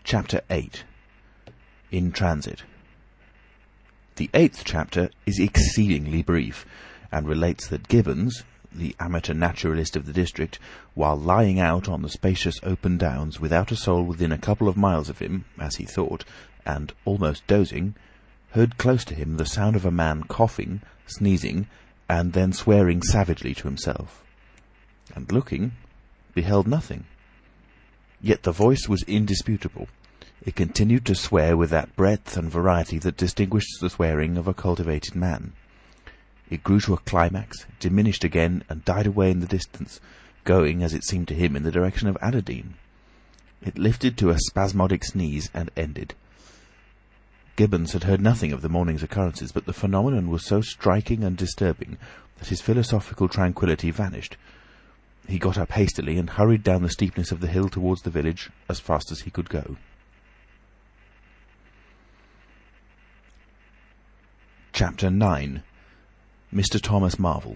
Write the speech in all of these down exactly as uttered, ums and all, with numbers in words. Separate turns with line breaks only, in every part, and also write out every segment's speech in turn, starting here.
Chapter eight. In Transit. The eighth chapter is exceedingly brief, and relates that Gibbons, the amateur naturalist of the district, while lying out on the spacious open downs, without a soul within a couple of miles of him, as he thought, and almost dozing, heard close to him the sound of a man coughing, sneezing, and then swearing savagely to himself, and looking, beheld nothing. Yet the voice was indisputable. It continued to swear with that breadth and variety that distinguishes the swearing of a cultivated man. It grew to a climax, diminished again, and died away in the distance, going, as it seemed to him, in the direction of Adderdean. It lifted to a spasmodic sneeze, and ended. Gibbons had heard nothing of the morning's occurrences, but the phenomenon was so striking and disturbing that his philosophical tranquillity vanished. He got up hastily and hurried down the steepness of the hill towards the village as fast as he could go. Chapter nine. Mister Thomas Marvel.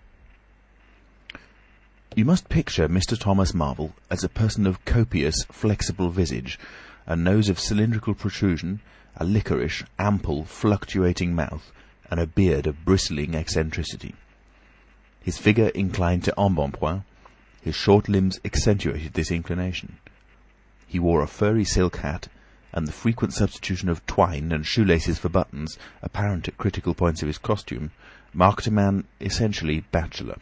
You must picture Mister Thomas Marvel as a person of copious, flexible visage, a nose of cylindrical protrusion, a liquorish, ample, fluctuating mouth, and a beard of bristling eccentricity. His figure inclined to embonpoint. His short limbs accentuated this inclination. He wore a furry silk hat, and the frequent substitution of twine and shoelaces for buttons, apparent at critical points of his costume, marked a man essentially bachelor.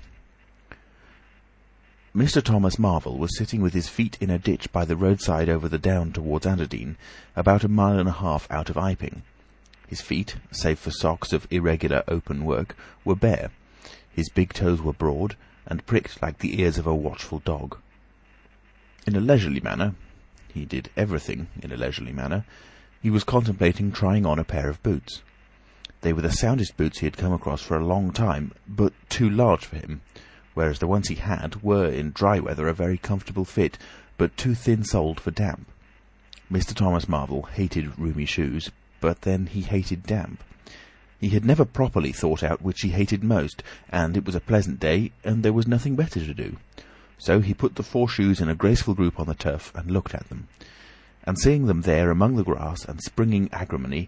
Mister Thomas Marvel was sitting with his feet in a ditch by the roadside over the down towards Adderdean, about a mile and a half out of Iping. His feet, save for socks of irregular open work, were bare. His big toes were broad, and pricked like the ears of a watchful dog. In a leisurely manner, he did everything in a leisurely manner, he was contemplating trying on a pair of boots. They were the soundest boots he had come across for a long time, but too large for him, whereas the ones he had were, in dry weather, a very comfortable fit, but too thin-soled for damp. Mister Thomas Marvel hated roomy shoes, but then he hated damp. He had never properly thought out which he hated most, and it was a pleasant day, and there was nothing better to do. So he put the four shoes in a graceful group on the turf, and looked at them. And seeing them there among the grass and springing agrimony,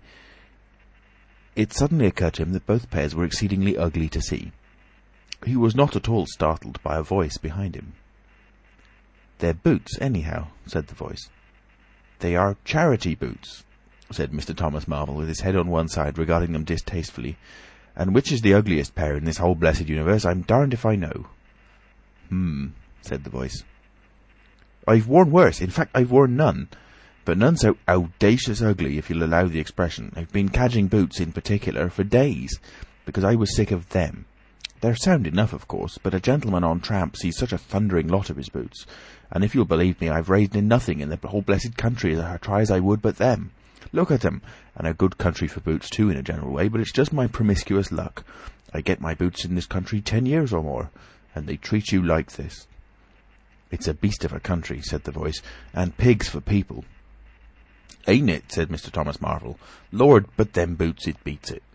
it suddenly occurred to him that both pairs were exceedingly ugly to see. He was not at all startled by a voice behind him. "They're boots, anyhow," said the voice. "They are charity boots," said Mister Thomas Marvel, with his head on one side, regarding them distastefully. "And which is the ugliest pair in this whole blessed universe, I'm darned if I know." "Hmm," said the voice. "I've worn worse. In fact, I've worn none. But none so audacious ugly, if you'll allow the expression. I've been cadging boots, in particular, for days, because I was sick of them. They're sound enough, of course, but a gentleman on tramp sees such a thundering lot of his boots. And if you'll believe me, I've raised in nothing in the whole blessed country as I try as I would but them. Look at them, and a good country for boots too, in a general way, but it's just my promiscuous luck. I get my boots in this country ten years or more, and they treat you like this." "It's a beast of a country," said the voice, "and pigs for people." "Ain't it?" said Mister Thomas Marvel. "Lord, but them boots, it beats it."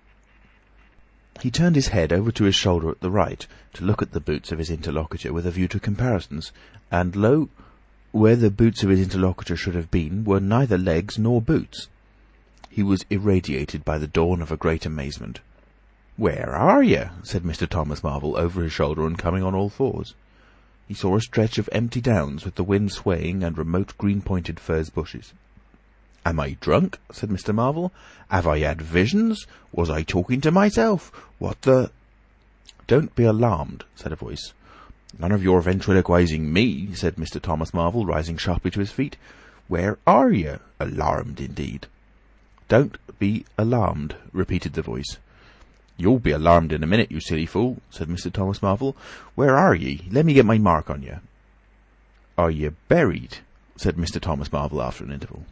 He turned his head over to his shoulder at the right, to look at the boots of his interlocutor with a view to comparisons, and lo, where the boots of his interlocutor should have been were neither legs nor boots. He was irradiated by the dawn of a great amazement. "Where are you?" said Mister Thomas Marvel, over his shoulder and coming on all fours. He saw a stretch of empty downs, with the wind swaying, and remote green-pointed furze bushes. "Am I drunk?" said Mister Marvel. "Have I had visions? Was I talking to myself? What the—" "Don't be alarmed," said a voice. "None of your ventriloquizing me," said Mister Thomas Marvel, rising sharply to his feet. "Where are you? Alarmed, indeed." "Don't be alarmed," repeated the voice. "You'll be alarmed in a minute, you silly fool," said Mister Thomas Marvel. "Where are ye? Let me get my mark on you." "Are ye buried?" said Mister Thomas Marvel after an interval.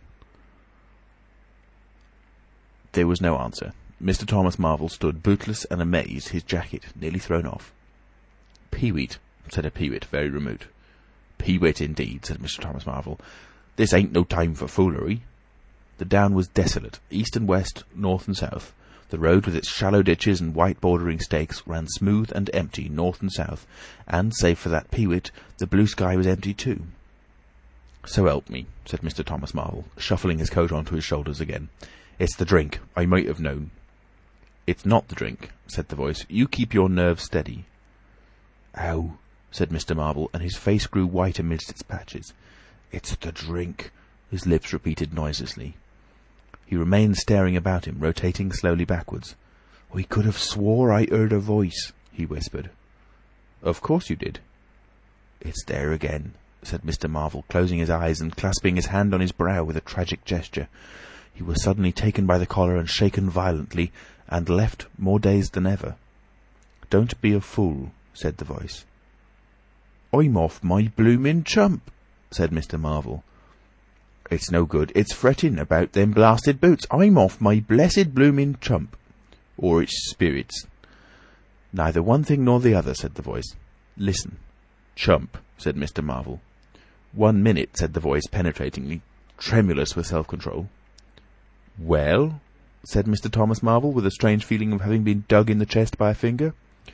There was no answer. Mister Thomas Marvel stood bootless and amazed, his jacket nearly thrown off. "Peewit," said a peewit very remote. "Peewit, indeed," said Mister Thomas Marvel. "This ain't no time for foolery." The down was desolate, east and west, north and south. The road, with its shallow ditches and white bordering stakes, ran smooth and empty north and south, and, save for that peewit, the blue sky was empty too. "So help me," said Mister Thomas Marvel, shuffling his coat onto his shoulders again. "It's the drink. I might have known." "It's not the drink," said the voice. "You keep your nerves steady." "Ow," said Mister Marvel, and his face grew white amidst its patches. "It's the drink," his lips repeated noiselessly. He remained staring about him, rotating slowly backwards. "I could have swore I heard a voice," he whispered. "Of course you did." "It's there again," said Mister Marvel, closing his eyes and clasping his hand on his brow with a tragic gesture. He was suddenly taken by the collar and shaken violently, and left more dazed than ever. "Don't be a fool," said the voice. "I'm off my bloomin' chump," said Mister Marvel. "It's no good. It's fretting about them blasted boots. I'm off my blessed bloomin' chump. Or it's spirits." "Neither one thing nor the other," said the voice. "Listen." "Chump," said Mister Marvel. "One minute," said the voice penetratingly, tremulous with self-control. "Well?" said Mister Thomas Marvel, with a strange feeling of having been dug in the chest by a finger.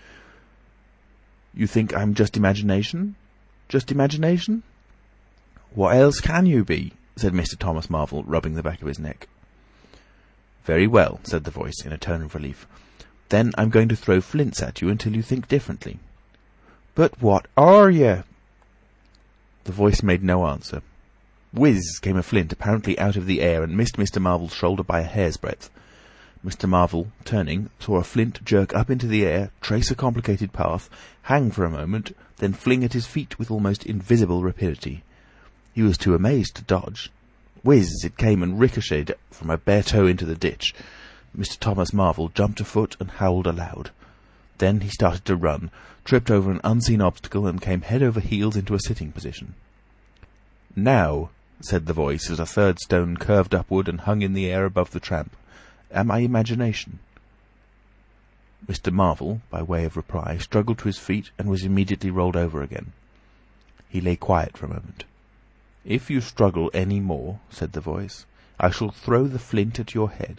"You think I'm just imagination? Just imagination?" "What else can you be?" said Mister Thomas Marvel, rubbing the back of his neck. "Very well," said the voice, in a tone of relief. "Then I'm going to throw flints at you until you think differently." "But what are you?" The voice made no answer. Whiz came a flint, apparently out of the air, and missed Mister Marvel's shoulder by a hair's breadth. Mister Marvel, turning, saw a flint jerk up into the air, trace a complicated path, hang for a moment, then fling at his feet with almost invisible rapidity. He was too amazed to dodge. Whiz it came and ricocheted from a bare toe into the ditch. Mister Thomas Marvel jumped a foot and howled aloud. Then he started to run, tripped over an unseen obstacle, and came head over heels into a sitting position. "Now," said the voice, as a third stone curved upward and hung in the air above the tramp, "am I imagination?" Mister Marvel, by way of reply, struggled to his feet and was immediately rolled over again. He lay quiet for a moment. "If you struggle any more," said the voice, "I shall throw the flint at your head."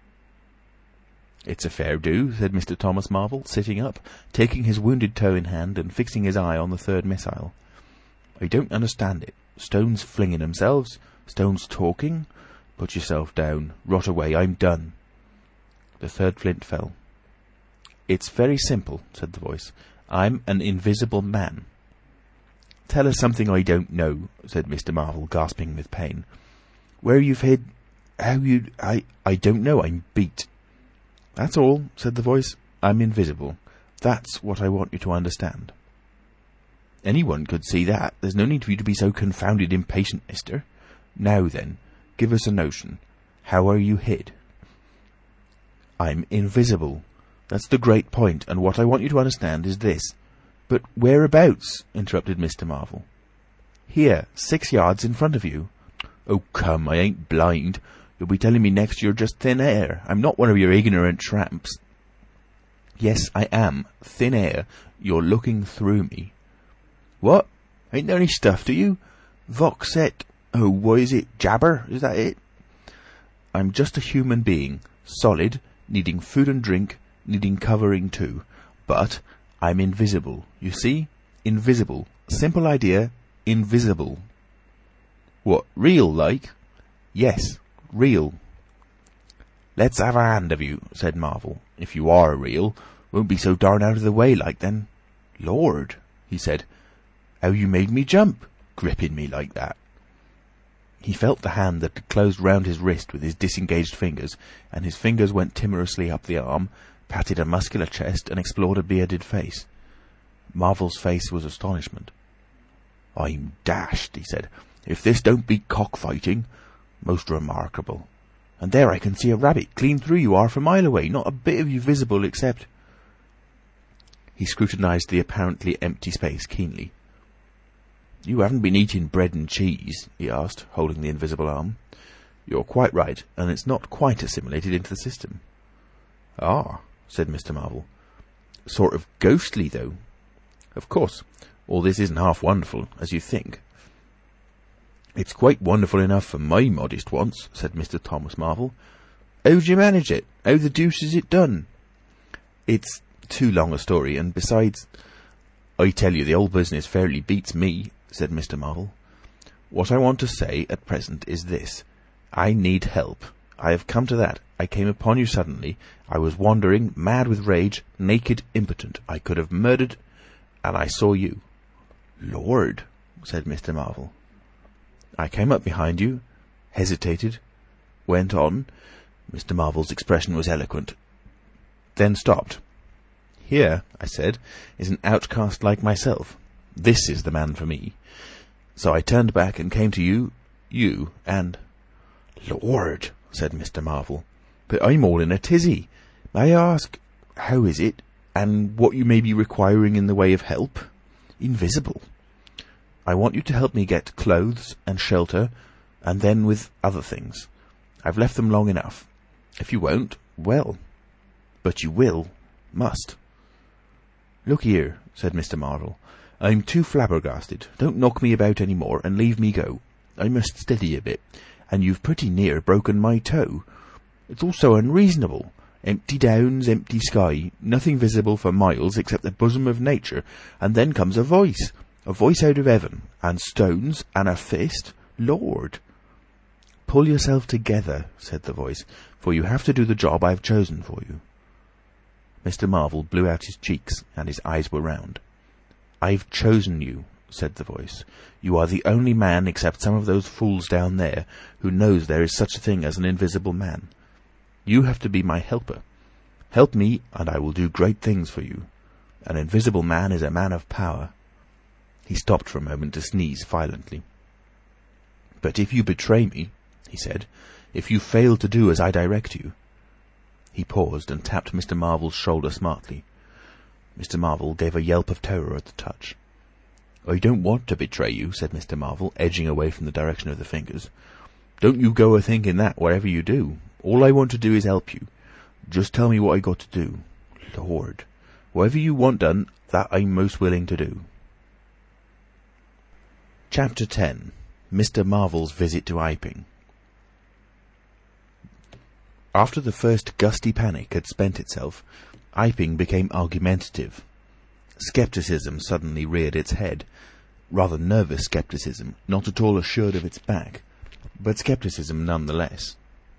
"It's a fair do," said Mister Thomas Marvel, sitting up, taking his wounded toe in hand and fixing his eye on the third missile. "I don't understand it. Stones flinging themselves, stones talking. Put yourself down. Rot away. I'm done." The third flint fell. "It's very simple," said the voice. "I'm an invisible man." "Tell us something I don't know," said Mister Marvel, gasping with pain. "Where you've hid... how you... I... I don't know. I'm beat." "That's all," said the voice. "I'm invisible. That's what I want you to understand." "Anyone could see that. There's no need for you to be so confounded impatient, mister. Now then, give us a notion. How are you hid?" "I'm invisible. That's the great point, and what I want you to understand is this." "But whereabouts?" interrupted Mister Marvel. "Here, six yards in front of you." "Oh, come, I ain't blind. You'll be telling me next you're just thin air. I'm not one of your ignorant tramps." "Yes, I am. Thin air. You're looking through me." "What? Ain't there any stuff to you? Vox et... oh, what is it? Jabber? Is that it?" "I'm just a human being. Solid, needing food and drink, needing covering too. But I'm invisible. You see? Invisible. Simple idea. Invisible." "What, real like?" "Yes, real." "Let's have a hand of you," said Marvel. "If you are real, won't be so darn out of the way like then." "Lord," he said, "how you made me jump, gripping me like that." He felt the hand that had closed round his wrist with his disengaged fingers, and his fingers went timorously up the arm, patted a muscular chest, and explored a bearded face. Marvel's face was astonishment. "I'm dashed," he said, "if this don't beat cockfighting. Most remarkable. And there I can see a rabbit clean through you half a mile away, not a bit of you visible except—" He scrutinised the apparently empty space keenly. "You haven't been eating bread and cheese?" he asked, holding the invisible arm. "You're quite right, and it's not quite assimilated into the system." "Ah," said Mister Marvel. "Sort of ghostly, though." "Of course, all this isn't half wonderful, as you think." "It's quite wonderful enough for my modest wants," said Mister Thomas Marvel. "How d'you manage it? How the deuce is it done?" "It's too long a story, and besides—" "I tell you, the whole business fairly beats me," said Mister Marvel. What I want to say at present is this. I need help. I have come to that. I came upon you suddenly. I was wandering, mad with rage, naked, impotent. I could have murdered, and I saw you." "Lord!" said Mister Marvel. "I came up behind you, hesitated, went on." Mister Marvel's expression was eloquent. "Then stopped. 'Here,' I said, 'is an outcast like myself. This is the man for me.' So I turned back and came to you, you, and—" "Lord!" said Mister Marvel. "But I'm all in a tizzy. May I ask, how is it, and what you may be requiring in the way of help? Invisible. I want you to help me get clothes and shelter, and then with other things. I've left them long enough. If you won't, well, but you will, must." "Look here," said Mister Marvel. "I'm too flabbergasted. Don't knock me about any more, and leave me go. I must steady a bit, and you've pretty near broken my toe. It's all so unreasonable. Empty downs, empty sky, nothing visible for miles except the bosom of nature, and then comes a voice, a voice out of heaven, and stones, and a fist. Lord!" "Pull yourself together," said the voice, "for you have to do the job I've chosen for you." Mister Marvel blew out his cheeks, and his eyes were round. "I've chosen you," said the voice. "You are the only man, except some of those fools down there, who knows there is such a thing as an invisible man. You have to be my helper. Help me, and I will do great things for you. An invisible man is a man of power." He stopped for a moment to sneeze violently. "But if you betray me," he said, "if you fail to do as I direct you—" He paused and tapped Mister Marvel's shoulder smartly. Mister Marvel gave a yelp of terror at the touch. "I don't want to betray you," said Mister Marvel, edging away from the direction of the fingers. "Don't you go a-thinking that, whatever you do. All I want to do is help you. Just tell me what I got to do. Lord! Whatever you want done, that I'm most willing to do." Chapter ten. Mister Marvel's Visit to Iping. After the first gusty panic had spent itself, Iping became argumentative. Scepticism suddenly reared its head. Rather nervous scepticism, not at all assured of its back, but scepticism none the less.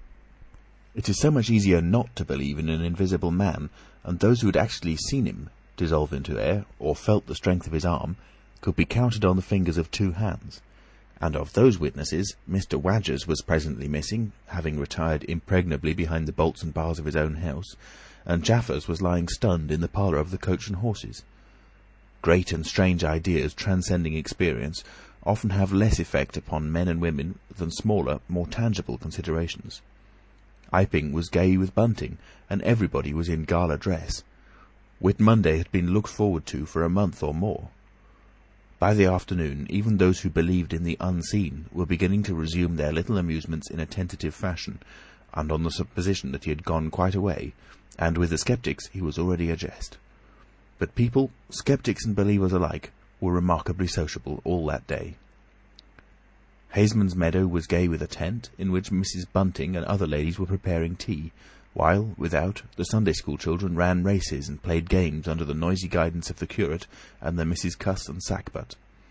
It is so much easier not to believe in an invisible man, and those who had actually seen him dissolve into air, or felt the strength of his arm, could be counted on the fingers of two hands. And of those witnesses, Mister Wadgers was presently missing, having retired impregnably behind the bolts and bars of his own house, and Jaffers was lying stunned in the parlour of the Coach and Horses. Great and strange ideas transcending experience often have less effect upon men and women than smaller, more tangible considerations. Iping was gay with bunting, and everybody was in gala dress. Whit Monday had been looked forward to for a month or more. By the afternoon, even those who believed in the unseen were beginning to resume their little amusements in a tentative fashion, and on the supposition that he had gone quite away, and with the sceptics he was already a jest. But people, sceptics and believers alike, were remarkably sociable all that day. Haysman's Meadow was gay with a tent, in which Missus Bunting and other ladies were preparing tea, while, without, the Sunday school children ran races and played games under the noisy guidance of the curate and the Misses Cuss and Sackbut.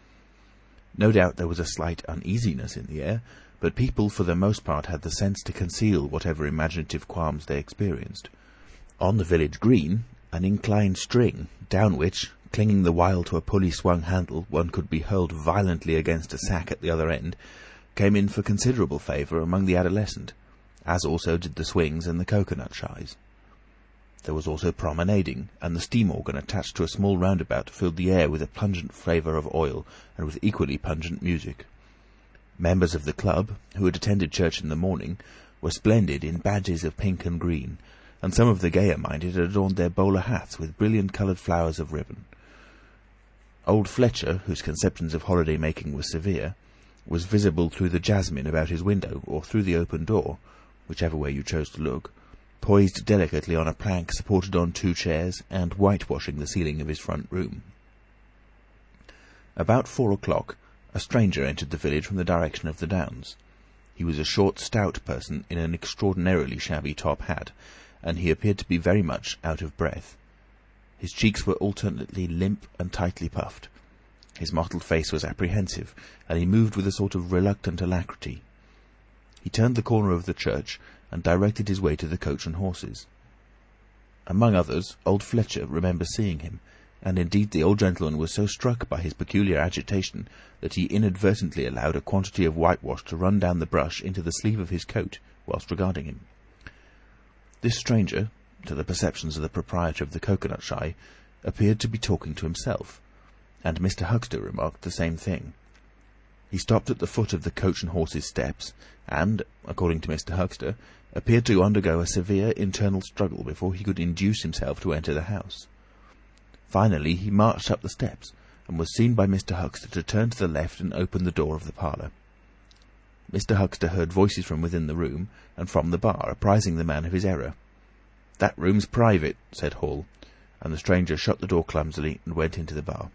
No doubt there was a slight uneasiness in the air, but people for the most part had the sense to conceal whatever imaginative qualms they experienced. On the village green, an inclined string, down which, clinging the while to a pulley-swung handle, one could be hurled violently against a sack at the other end, came in for considerable favour among the adolescent, as also did the swings and the cocoanut shies. There was also promenading, and the steam organ attached to a small roundabout filled the air with a pungent flavour of oil and with equally pungent music. Members of the club, who had attended church in the morning, were splendid in badges of pink and green, and some of the gayer-minded had adorned their bowler hats with brilliant-coloured flowers of ribbon. Old Fletcher, whose conceptions of holiday-making were severe, was visible through the jasmine about his window, or through the open door, whichever way you chose to look, poised delicately on a plank supported on two chairs, and whitewashing the ceiling of his front room. About four o'clock, a stranger entered the village from the direction of the Downs. He was a short, stout person in an extraordinarily shabby top hat, and he appeared to be very much out of breath. His cheeks were alternately limp and tightly puffed. His mottled face was apprehensive, and he moved with a sort of reluctant alacrity. He turned the corner of the church and directed his way to the Coach and Horses. Among others, old Fletcher remembered seeing him, and indeed the old gentleman was so struck by his peculiar agitation that he inadvertently allowed a quantity of whitewash to run down the brush into the sleeve of his coat whilst regarding him. This stranger, to the perceptions of the proprietor of the cocoanut shy, appeared to be talking to himself, and Mister Huxter remarked the same thing. He stopped at the foot of the Coach and Horses steps, and, according to Mister Huxter, appeared to undergo a severe internal struggle before he could induce himself to enter the house. Finally he marched up the steps, and was seen by Mister Huxter to turn to the left and open the door of the parlour. Mister Huxter heard voices from within the room, and from the bar, apprising the man of his error. "That room's private," said Hall, and the stranger shut the door clumsily and went into the bar.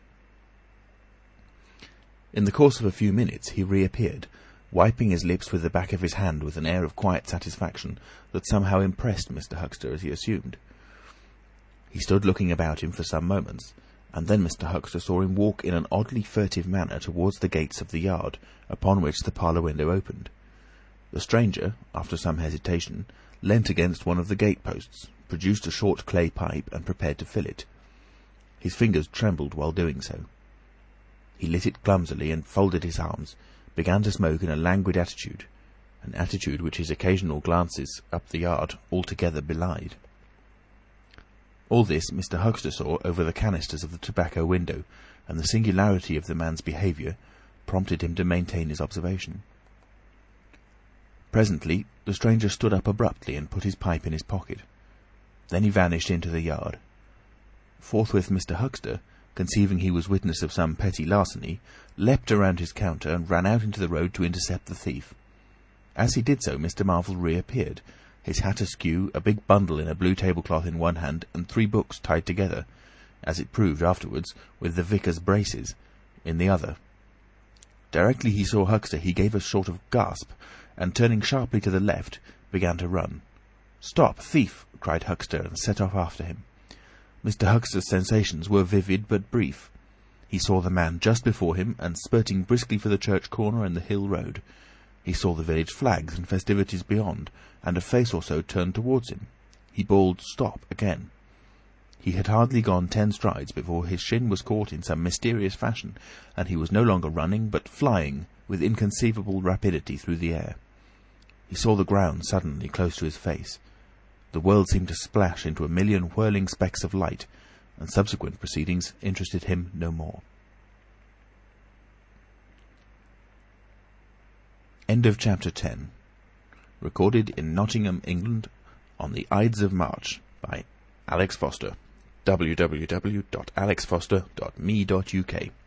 In the course of a few minutes he reappeared, wiping his lips with the back of his hand with an air of quiet satisfaction that somehow impressed Mister Huxter, as he assumed. He stood looking about him for some moments, and then Mister Huxter saw him walk in an oddly furtive manner towards the gates of the yard, upon which the parlour window opened. The stranger, after some hesitation, leant against one of the gate-posts, produced a short clay pipe, and prepared to fill it. His fingers trembled while doing so. He lit it clumsily and folded his arms, began to smoke in a languid attitude, an attitude which his occasional glances up the yard altogether belied. All this Mister Huxter saw over the canisters of the tobacco window, and the singularity of the man's behaviour prompted him to maintain his observation. Presently the stranger stood up abruptly and put his pipe in his pocket. Then he vanished into the yard. Forthwith Mister Huxter, conceiving he was witness of some petty larceny, leapt around his counter and ran out into the road to intercept the thief. As he did so, Mister Marvel reappeared, his hat askew, a big bundle in a blue tablecloth in one hand, and three books tied together, as it proved afterwards, with the vicar's braces, in the other. Directly he saw Huxter he gave a sort of gasp, and turning sharply to the left, began to run. "Stop, thief!" cried Huxter, and set off after him. Mister Huxter's sensations were vivid but brief. He saw the man just before him, and spurting briskly for the church corner and the hill road. He saw the village flags and festivities beyond, and a face or so turned towards him. He bawled "Stop!" again. He had hardly gone ten strides before his shin was caught in some mysterious fashion, and he was no longer running, but flying with inconceivable rapidity through the air. He saw the ground suddenly close to his face. The world seemed to splash into a million whirling specks of light, and subsequent proceedings interested him no more. End of chapter ten. Recorded in Nottingham, England, on the Ides of March, by Alex Foster. w w w dot alex foster dot me dot u k